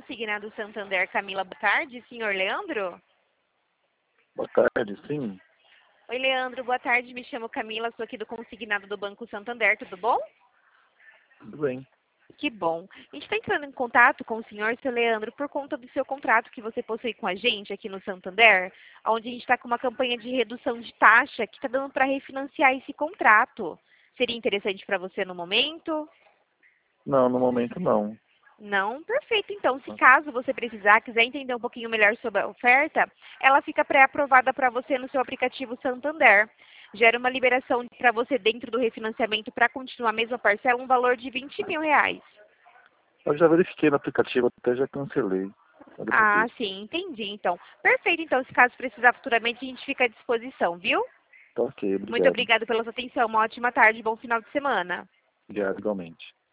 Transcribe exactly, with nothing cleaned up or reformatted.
Consignado Santander, Camila, boa tarde, senhor Leandro? Boa tarde, sim. Oi, Leandro, boa tarde, me chamo Camila, sou aqui do Consignado do Banco Santander, tudo bom? Tudo bem. Que bom. A gente está entrando em contato com o senhor, seu Leandro, por conta do seu contrato que você possui com a gente aqui no Santander, onde a gente está com uma campanha de redução de taxa que está dando para refinanciar esse contrato. Seria interessante para você no momento? Não, no momento não. Não? Perfeito. Então, se caso você precisar, quiser entender um pouquinho melhor sobre a oferta, ela fica pré-aprovada para você no seu aplicativo Santander. Gera uma liberação para você dentro do refinanciamento para continuar a mesma parcela, um valor de vinte mil reais. Eu já verifiquei no aplicativo, até já cancelei. Olha pra Ah, isso. sim, entendi. Então, perfeito. Então, se caso precisar futuramente, a gente fica à disposição, viu? Tá ok, Muito obrigado. obrigada pela sua atenção. Uma ótima tarde, bom final de semana. Obrigado, igualmente.